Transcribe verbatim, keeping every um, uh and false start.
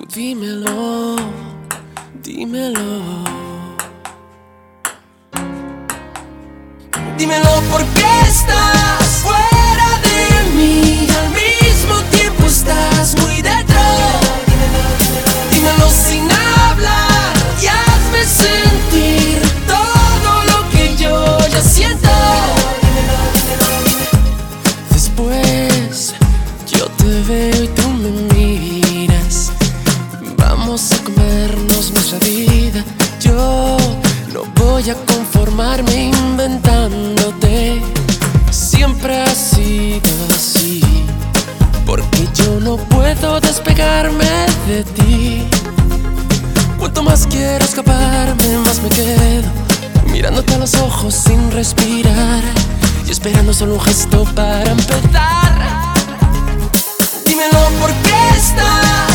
Dímelo, dímelo. Dímelo por qué estás fuera de mí, al mismo tiempo estás muy dentro. Dímelo sin hablar y hazme sentir todo lo que yo ya siento. Después yo te veo y tú me miras. Vamos a comernos nuestra vida. Yo no voy a conformarme inventándote. Siempre ha sido así, porque yo no puedo despegarme de ti. Cuanto más quiero escaparme, más me quedo mirándote a los ojos sin respirar y esperando solo un gesto para empezar. Dímelo por qué estás